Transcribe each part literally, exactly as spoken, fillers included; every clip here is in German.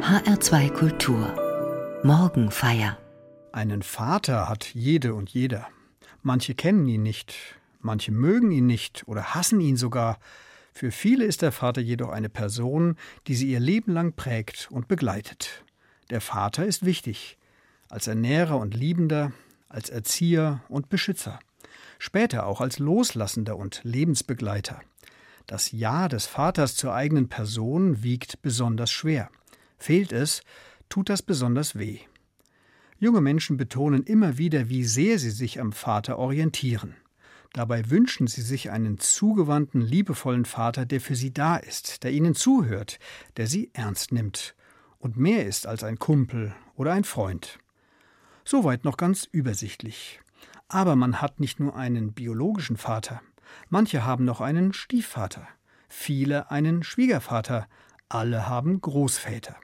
H R zwei Kultur Morgenfeier. Einen Vater hat jede und jeder. Manche kennen ihn nicht, manche mögen ihn nicht oder hassen ihn sogar. Für viele ist der Vater jedoch eine Person, die sie ihr Leben lang prägt und begleitet. Der Vater ist wichtig, als Ernährer und Liebender, als Erzieher und Beschützer, später auch als Loslassender und Lebensbegleiter. Das Ja des Vaters zur eigenen Person wiegt besonders schwer. Fehlt es, tut das besonders weh. Junge Menschen betonen immer wieder, wie sehr sie sich am Vater orientieren. Dabei wünschen sie sich einen zugewandten, liebevollen Vater, der für sie da ist, der ihnen zuhört, der sie ernst nimmt und mehr ist als ein Kumpel oder ein Freund. Soweit noch ganz übersichtlich. Aber man hat nicht nur einen biologischen Vater. Manche haben noch einen Stiefvater, viele einen Schwiegervater, alle haben Großväter.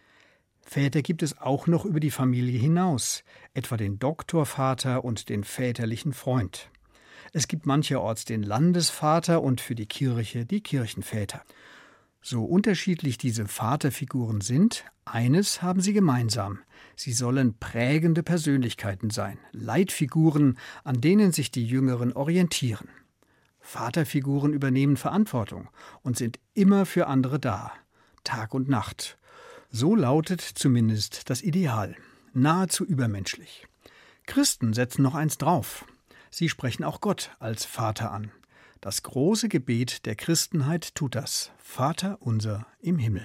Väter gibt es auch noch über die Familie hinaus, etwa den Doktorvater und den väterlichen Freund. Es gibt mancherorts den Landesvater und für die Kirche die Kirchenväter. So unterschiedlich diese Vaterfiguren sind, eines haben sie gemeinsam: Sie sollen prägende Persönlichkeiten sein, Leitfiguren, an denen sich die Jüngeren orientieren. Vaterfiguren übernehmen Verantwortung und sind immer für andere da, Tag und Nacht. So lautet zumindest das Ideal, nahezu übermenschlich. Christen setzen noch eins drauf. Sie sprechen auch Gott als Vater an. Das große Gebet der Christenheit tut das: Vater unser im Himmel.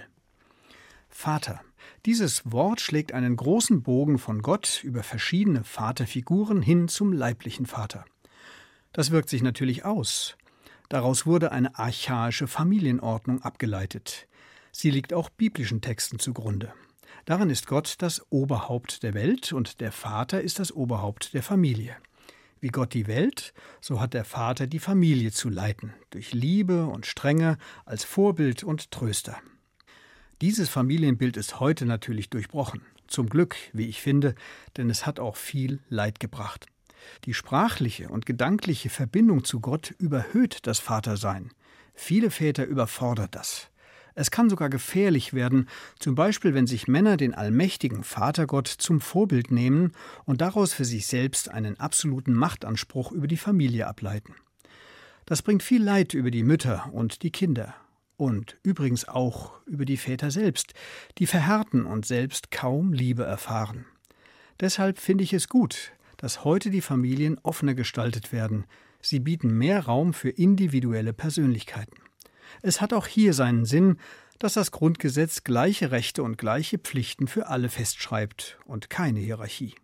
Vater. Dieses Wort schlägt einen großen Bogen von Gott über verschiedene Vaterfiguren hin zum leiblichen Vater. Das wirkt sich natürlich aus. Daraus wurde eine archaische Familienordnung abgeleitet. Sie liegt auch biblischen Texten zugrunde. Darin ist Gott das Oberhaupt der Welt und der Vater ist das Oberhaupt der Familie. Wie Gott die Welt, so hat der Vater die Familie zu leiten, durch Liebe und Strenge, als Vorbild und Tröster. Dieses Familienbild ist heute natürlich durchbrochen. Zum Glück, wie ich finde, denn es hat auch viel Leid gebracht. Die sprachliche und gedankliche Verbindung zu Gott überhöht das Vatersein. Viele Väter überfordert das. Es kann sogar gefährlich werden, zum Beispiel wenn sich Männer den allmächtigen Vatergott zum Vorbild nehmen und daraus für sich selbst einen absoluten Machtanspruch über die Familie ableiten. Das bringt viel Leid über die Mütter und die Kinder und übrigens auch über die Väter selbst, die verhärten und selbst kaum Liebe erfahren. Deshalb finde ich es gut, dass heute die Familien offener gestaltet werden. Sie bieten mehr Raum für individuelle Persönlichkeiten. Es hat auch hier seinen Sinn, dass das Grundgesetz gleiche Rechte und gleiche Pflichten für alle festschreibt und keine Hierarchie.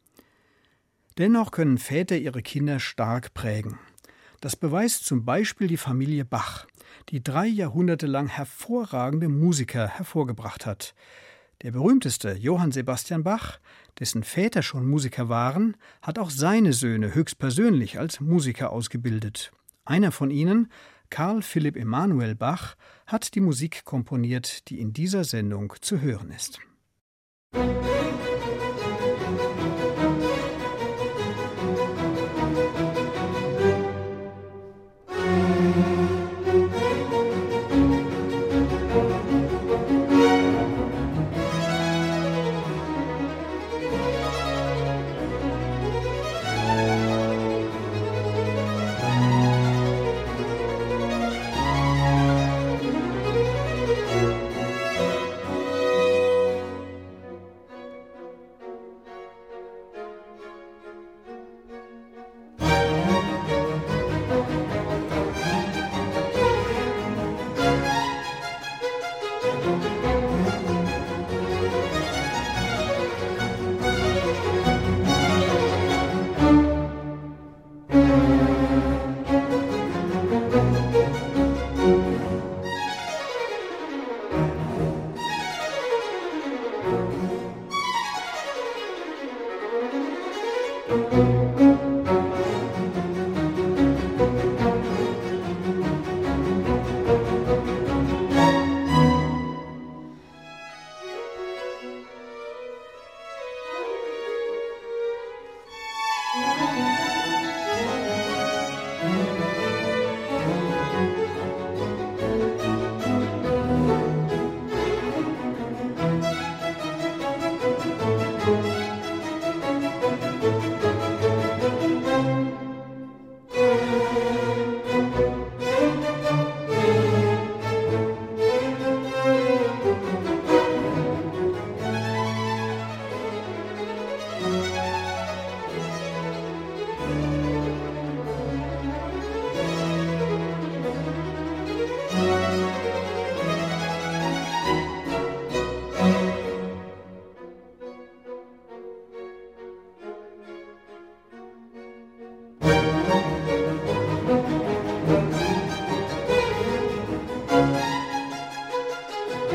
Dennoch können Väter ihre Kinder stark prägen. Das beweist zum Beispiel die Familie Bach, die drei Jahrhunderte lang hervorragende Musiker hervorgebracht hat. Der berühmteste, Johann Sebastian Bach, dessen Väter schon Musiker waren, hat auch seine Söhne höchstpersönlich als Musiker ausgebildet. Einer von ihnen, Karl Philipp Emanuel Bach, hat die Musik komponiert, die in dieser Sendung zu hören ist.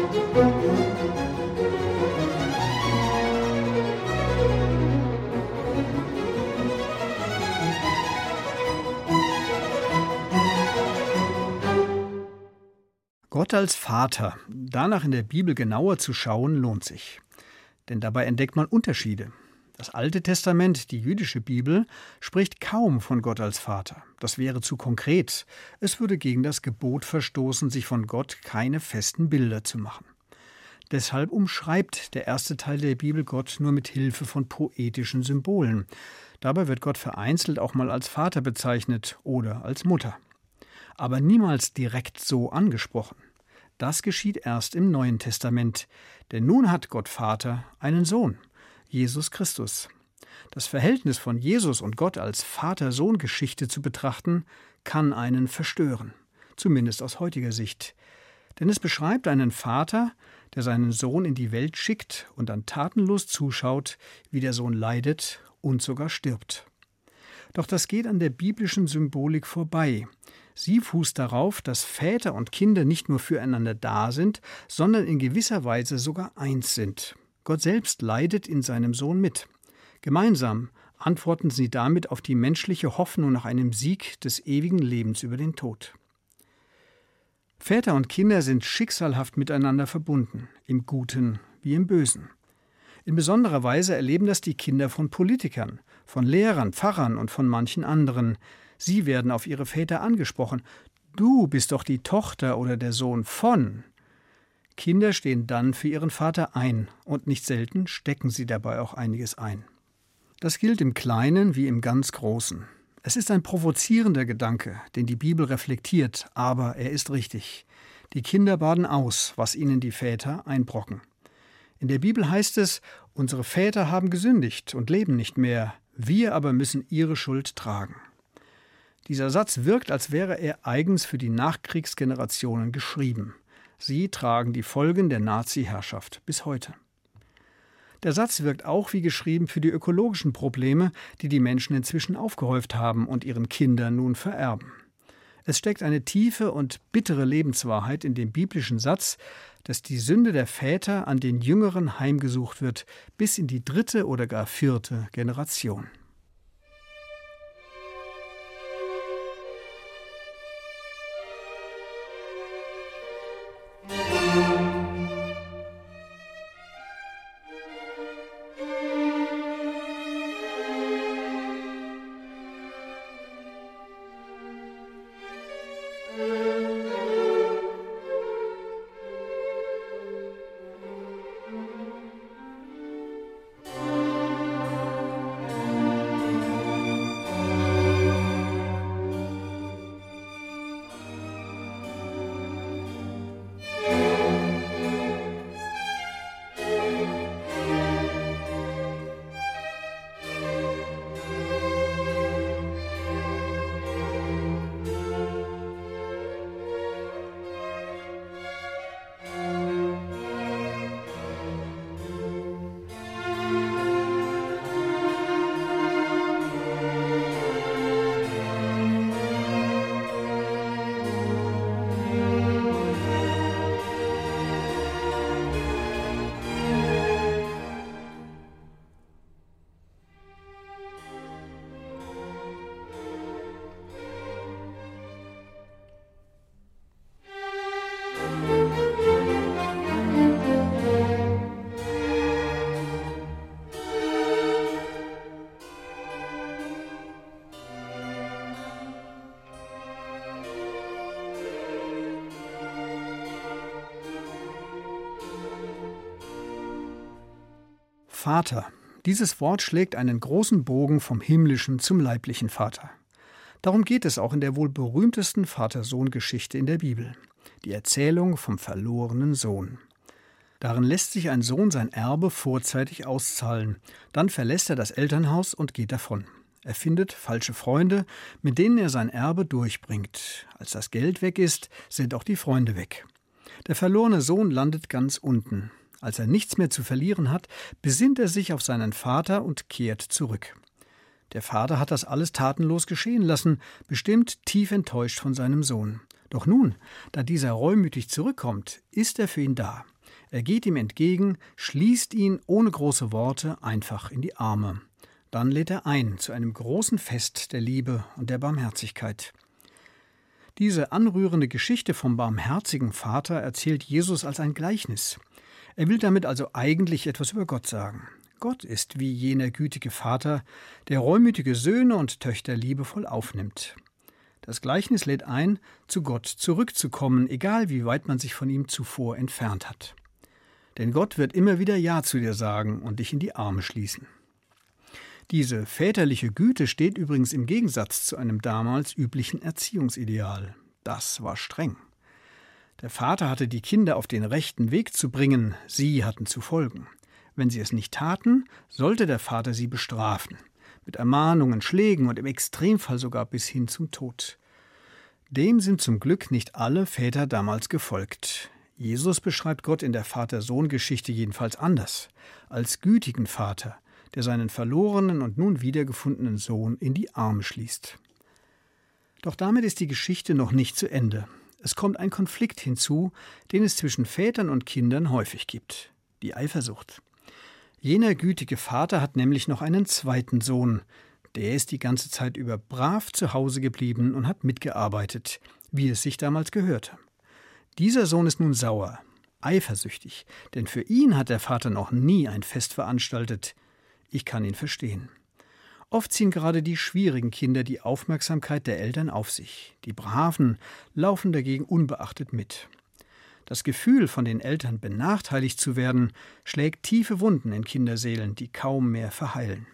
Gott als Vater, danach in der Bibel genauer zu schauen, lohnt sich. Denn dabei entdeckt man Unterschiede. Das Alte Testament, die jüdische Bibel, spricht kaum von Gott als Vater. Das wäre zu konkret. Es würde gegen das Gebot verstoßen, sich von Gott keine festen Bilder zu machen. Deshalb umschreibt der erste Teil der Bibel Gott nur mit Hilfe von poetischen Symbolen. Dabei wird Gott vereinzelt auch mal als Vater bezeichnet oder als Mutter. Aber niemals direkt so angesprochen. Das geschieht erst im Neuen Testament, denn nun hat Gott Vater einen Sohn, Jesus Christus. Das Verhältnis von Jesus und Gott als Vater-Sohn-Geschichte zu betrachten, kann einen verstören, zumindest aus heutiger Sicht. Denn es beschreibt einen Vater, der seinen Sohn in die Welt schickt und dann tatenlos zuschaut, wie der Sohn leidet und sogar stirbt. Doch das geht an der biblischen Symbolik vorbei. Sie fußt darauf, dass Väter und Kinder nicht nur füreinander da sind, sondern in gewisser Weise sogar eins sind. Gott selbst leidet in seinem Sohn mit. Gemeinsam antworten sie damit auf die menschliche Hoffnung nach einem Sieg des ewigen Lebens über den Tod. Väter und Kinder sind schicksalhaft miteinander verbunden, im Guten wie im Bösen. In besonderer Weise erleben das die Kinder von Politikern, von Lehrern, Pfarrern und von manchen anderen. Sie werden auf ihre Väter angesprochen. Du bist doch die Tochter oder der Sohn von. Kinder stehen dann für ihren Vater ein und nicht selten stecken sie dabei auch einiges ein. Das gilt im Kleinen wie im ganz Großen. Es ist ein provozierender Gedanke, den die Bibel reflektiert, aber er ist richtig. Die Kinder baden aus, was ihnen die Väter einbrocken. In der Bibel heißt es, unsere Väter haben gesündigt und leben nicht mehr, wir aber müssen ihre Schuld tragen. Dieser Satz wirkt, als wäre er eigens für die Nachkriegsgenerationen geschrieben. Sie tragen die Folgen der Nazi-Herrschaft bis heute. Der Satz wirkt auch wie geschrieben für die ökologischen Probleme, die die Menschen inzwischen aufgehäuft haben und ihren Kindern nun vererben. Es steckt eine tiefe und bittere Lebenswahrheit in dem biblischen Satz, dass die Sünde der Väter an den Jüngeren heimgesucht wird, bis in die dritte oder gar vierte Generation. Vater. Dieses Wort schlägt einen großen Bogen vom himmlischen zum leiblichen Vater. Darum geht es auch in der wohl berühmtesten Vater-Sohn-Geschichte in der Bibel, die Erzählung vom verlorenen Sohn. Darin lässt sich ein Sohn sein Erbe vorzeitig auszahlen. Dann verlässt er das Elternhaus und geht davon. Er findet falsche Freunde, mit denen er sein Erbe durchbringt. Als das Geld weg ist, sind auch die Freunde weg. Der verlorene Sohn landet ganz unten. Als er nichts mehr zu verlieren hat, besinnt er sich auf seinen Vater und kehrt zurück. Der Vater hat das alles tatenlos geschehen lassen, bestimmt tief enttäuscht von seinem Sohn. Doch nun, da dieser reumütig zurückkommt, ist er für ihn da. Er geht ihm entgegen, schließt ihn ohne große Worte einfach in die Arme. Dann lädt er ein zu einem großen Fest der Liebe und der Barmherzigkeit. Diese anrührende Geschichte vom barmherzigen Vater erzählt Jesus als ein Gleichnis. Er will damit also eigentlich etwas über Gott sagen. Gott ist wie jener gütige Vater, der reumütige Söhne und Töchter liebevoll aufnimmt. Das Gleichnis lädt ein, zu Gott zurückzukommen, egal wie weit man sich von ihm zuvor entfernt hat. Denn Gott wird immer wieder Ja zu dir sagen und dich in die Arme schließen. Diese väterliche Güte steht übrigens im Gegensatz zu einem damals üblichen Erziehungsideal. Das war streng. Der Vater hatte die Kinder auf den rechten Weg zu bringen, sie hatten zu folgen. Wenn sie es nicht taten, sollte der Vater sie bestrafen. Mit Ermahnungen, Schlägen und im Extremfall sogar bis hin zum Tod. Dem sind zum Glück nicht alle Väter damals gefolgt. Jesus beschreibt Gott in der Vater-Sohn-Geschichte jedenfalls anders, als gütigen Vater, der seinen verlorenen und nun wiedergefundenen Sohn in die Arme schließt. Doch damit ist die Geschichte noch nicht zu Ende. Es kommt ein Konflikt hinzu, den es zwischen Vätern und Kindern häufig gibt: die Eifersucht. Jener gütige Vater hat nämlich noch einen zweiten Sohn. Der ist die ganze Zeit über brav zu Hause geblieben und hat mitgearbeitet, wie es sich damals gehörte. Dieser Sohn ist nun sauer, eifersüchtig, denn für ihn hat der Vater noch nie ein Fest veranstaltet. Ich kann ihn verstehen. Oft ziehen gerade die schwierigen Kinder die Aufmerksamkeit der Eltern auf sich. Die Braven laufen dagegen unbeachtet mit. Das Gefühl, von den Eltern benachteiligt zu werden, schlägt tiefe Wunden in Kinderseelen, die kaum mehr verheilen.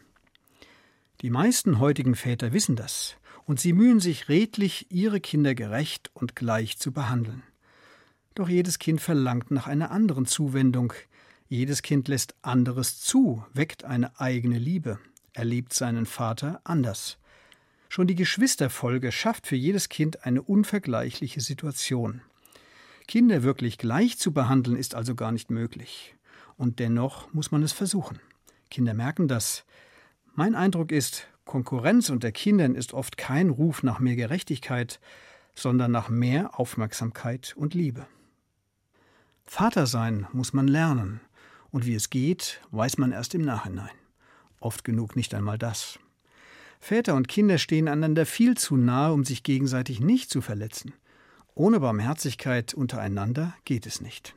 Die meisten heutigen Väter wissen das, und sie mühen sich redlich, ihre Kinder gerecht und gleich zu behandeln. Doch jedes Kind verlangt nach einer anderen Zuwendung. Jedes Kind lässt anderes zu, weckt eine eigene Liebe, erlebt seinen Vater anders. Schon die Geschwisterfolge schafft für jedes Kind eine unvergleichliche Situation. Kinder wirklich gleich zu behandeln, ist also gar nicht möglich. Und dennoch muss man es versuchen. Kinder merken das. Mein Eindruck ist, Konkurrenz unter Kindern ist oft kein Ruf nach mehr Gerechtigkeit, sondern nach mehr Aufmerksamkeit und Liebe. Vater sein muss man lernen. Und wie es geht, weiß man erst im Nachhinein. Oft genug nicht einmal das. Väter und Kinder stehen einander viel zu nahe, um sich gegenseitig nicht zu verletzen. Ohne Barmherzigkeit untereinander geht es nicht.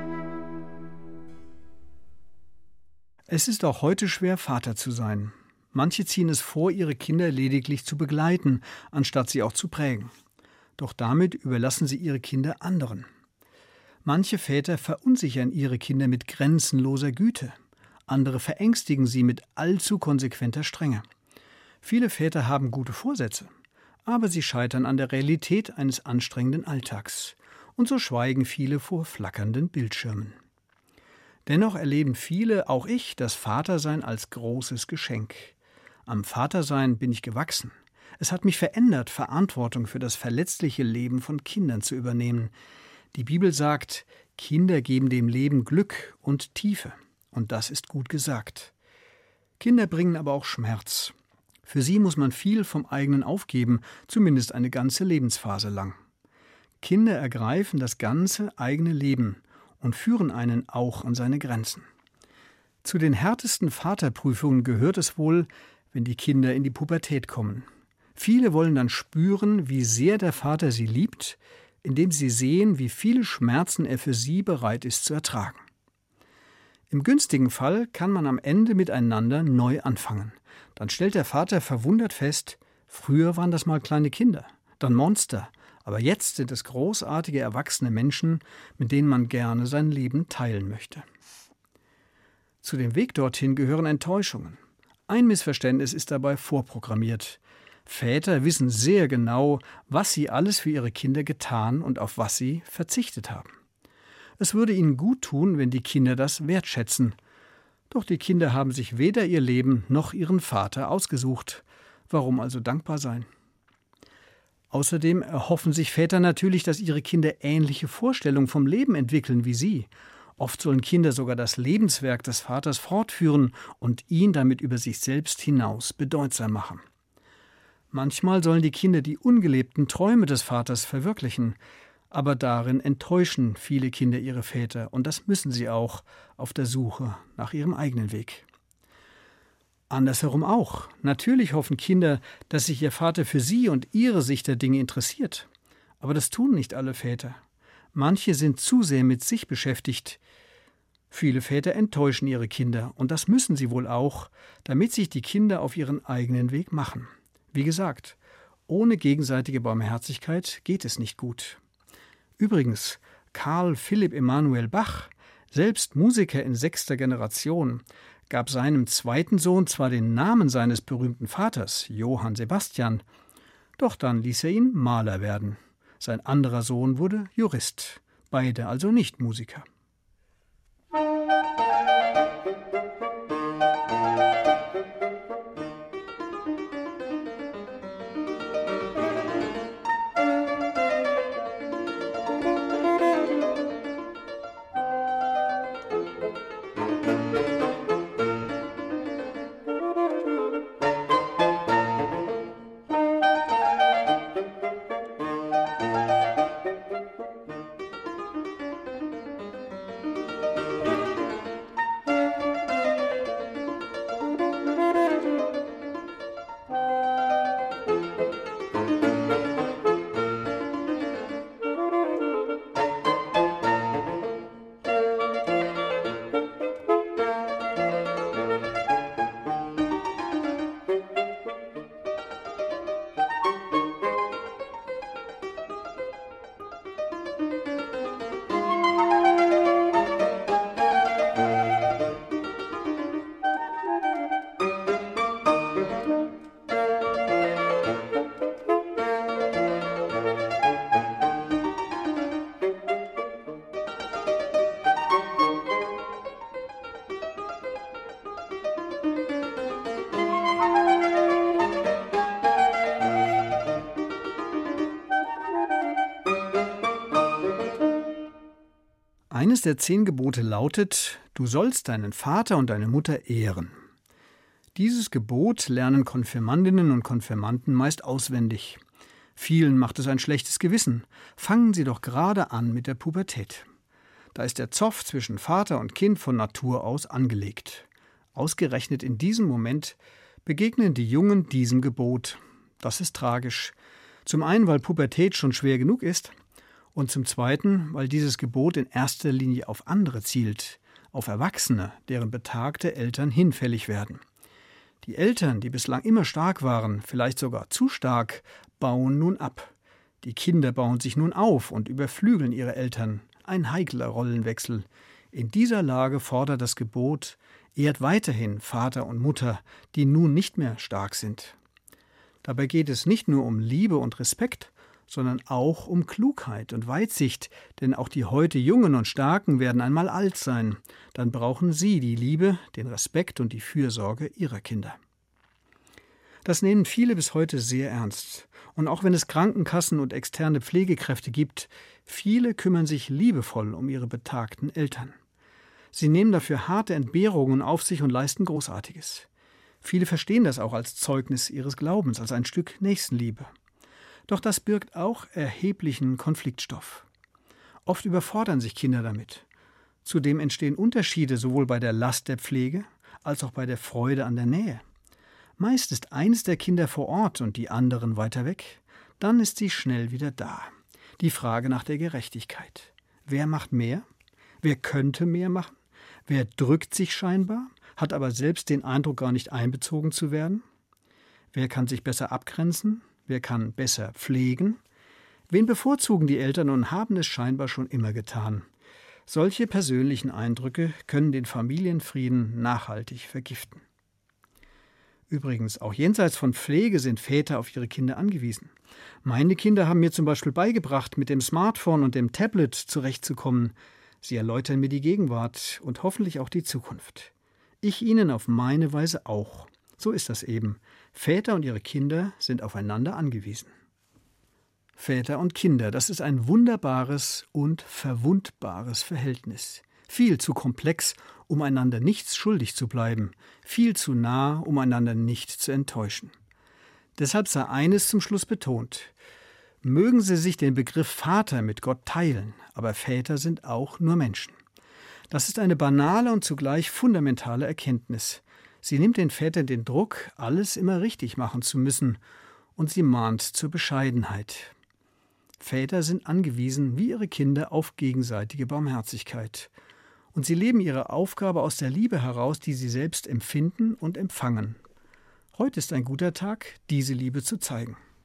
Es ist auch heute schwer, Vater zu sein. Manche ziehen es vor, ihre Kinder lediglich zu begleiten, anstatt sie auch zu prägen. Doch damit überlassen sie ihre Kinder anderen. Manche Väter verunsichern ihre Kinder mit grenzenloser Güte. Andere verängstigen sie mit allzu konsequenter Strenge. Viele Väter haben gute Vorsätze, aber sie scheitern an der Realität eines anstrengenden Alltags. Und so schweigen viele vor flackernden Bildschirmen. Dennoch erleben viele, auch ich, das Vatersein als großes Geschenk. Am Vatersein bin ich gewachsen. Es hat mich verändert, Verantwortung für das verletzliche Leben von Kindern zu übernehmen. Die Bibel sagt, Kinder geben dem Leben Glück und Tiefe. Und das ist gut gesagt. Kinder bringen aber auch Schmerz. Für sie muss man viel vom eigenen aufgeben, zumindest eine ganze Lebensphase lang. Kinder ergreifen das ganze eigene Leben und führen einen auch an seine Grenzen. Zu den härtesten Vaterprüfungen gehört es wohl, wenn die Kinder in die Pubertät kommen. Viele wollen dann spüren, wie sehr der Vater sie liebt, indem sie sehen, wie viele Schmerzen er für sie bereit ist zu ertragen. Im günstigen Fall kann man am Ende miteinander neu anfangen. Dann stellt der Vater verwundert fest, früher waren das mal kleine Kinder, dann Monster, aber jetzt sind es großartige erwachsene Menschen, mit denen man gerne sein Leben teilen möchte. Zu dem Weg dorthin gehören Enttäuschungen. Ein Missverständnis ist dabei vorprogrammiert. Väter wissen sehr genau, was sie alles für ihre Kinder getan und auf was sie verzichtet haben. Es würde ihnen gut tun, wenn die Kinder das wertschätzen. Doch die Kinder haben sich weder ihr Leben noch ihren Vater ausgesucht. Warum also dankbar sein? Außerdem erhoffen sich Väter natürlich, dass ihre Kinder ähnliche Vorstellungen vom Leben entwickeln wie sie. Oft sollen Kinder sogar das Lebenswerk des Vaters fortführen und ihn damit über sich selbst hinaus bedeutsam machen. Manchmal sollen die Kinder die ungelebten Träume des Vaters verwirklichen, aber darin enttäuschen viele Kinder ihre Väter, und das müssen sie auch auf der Suche nach ihrem eigenen Weg. Andersherum auch. Natürlich hoffen Kinder, dass sich ihr Vater für sie und ihre Sicht der Dinge interessiert. Aber das tun nicht alle Väter. Manche sind zu sehr mit sich beschäftigt. Viele Väter enttäuschen ihre Kinder, und das müssen sie wohl auch, damit sich die Kinder auf ihren eigenen Weg machen. Wie gesagt, ohne gegenseitige Barmherzigkeit geht es nicht gut. Übrigens, Karl Philipp Emanuel Bach, selbst Musiker in sechster Generation, gab seinem zweiten Sohn zwar den Namen seines berühmten Vaters, Johann Sebastian, doch dann ließ er ihn Maler werden. Sein anderer Sohn wurde Jurist, beide also nicht Musiker. Eines der zehn Gebote lautet, du sollst deinen Vater und deine Mutter ehren. Dieses Gebot lernen Konfirmandinnen und Konfirmanden meist auswendig. Vielen macht es ein schlechtes Gewissen. Fangen sie doch gerade an mit der Pubertät. Da ist der Zoff zwischen Vater und Kind von Natur aus angelegt. Ausgerechnet in diesem Moment begegnen die Jungen diesem Gebot. Das ist tragisch. Zum einen, weil Pubertät schon schwer genug ist, und zum Zweiten, weil dieses Gebot in erster Linie auf andere zielt, auf Erwachsene, deren betagte Eltern hinfällig werden. Die Eltern, die bislang immer stark waren, vielleicht sogar zu stark, bauen nun ab. Die Kinder bauen sich nun auf und überflügeln ihre Eltern. Ein heikler Rollenwechsel. In dieser Lage fordert das Gebot: Ehrt weiterhin Vater und Mutter, die nun nicht mehr stark sind. Dabei geht es nicht nur um Liebe und Respekt, sondern auch um Klugheit und Weitsicht, denn auch die heute Jungen und Starken werden einmal alt sein. Dann brauchen sie die Liebe, den Respekt und die Fürsorge ihrer Kinder. Das nehmen viele bis heute sehr ernst. Und auch wenn es Krankenkassen und externe Pflegekräfte gibt, viele kümmern sich liebevoll um ihre betagten Eltern. Sie nehmen dafür harte Entbehrungen auf sich und leisten Großartiges. Viele verstehen das auch als Zeugnis ihres Glaubens, als ein Stück Nächstenliebe. Doch das birgt auch erheblichen Konfliktstoff. Oft überfordern sich Kinder damit. Zudem entstehen Unterschiede sowohl bei der Last der Pflege als auch bei der Freude an der Nähe. Meist ist eines der Kinder vor Ort und die anderen weiter weg. Dann ist sie schnell wieder da. Die Frage nach der Gerechtigkeit. Wer macht mehr? Wer könnte mehr machen? Wer drückt sich scheinbar, hat aber selbst den Eindruck, gar nicht einbezogen zu werden? Wer kann sich besser abgrenzen? Wer kann besser pflegen? Wen bevorzugen die Eltern und haben es scheinbar schon immer getan? Solche persönlichen Eindrücke können den Familienfrieden nachhaltig vergiften. Übrigens, auch jenseits von Pflege sind Väter auf ihre Kinder angewiesen. Meine Kinder haben mir zum Beispiel beigebracht, mit dem Smartphone und dem Tablet zurechtzukommen. Sie erläutern mir die Gegenwart und hoffentlich auch die Zukunft. Ich ihnen auf meine Weise auch. So ist das eben. Väter und ihre Kinder sind aufeinander angewiesen. Väter und Kinder, das ist ein wunderbares und verwundbares Verhältnis. Viel zu komplex, um einander nichts schuldig zu bleiben. Viel zu nah, um einander nicht zu enttäuschen. Deshalb sei eines zum Schluss betont: Mögen Sie sich den Begriff Vater mit Gott teilen, aber Väter sind auch nur Menschen. Das ist eine banale und zugleich fundamentale Erkenntnis. Sie nimmt den Vätern den Druck, alles immer richtig machen zu müssen, und sie mahnt zur Bescheidenheit. Väter sind angewiesen, wie ihre Kinder, auf gegenseitige Barmherzigkeit. Und sie leben ihre Aufgabe aus der Liebe heraus, die sie selbst empfinden und empfangen. Heute ist ein guter Tag, diese Liebe zu zeigen.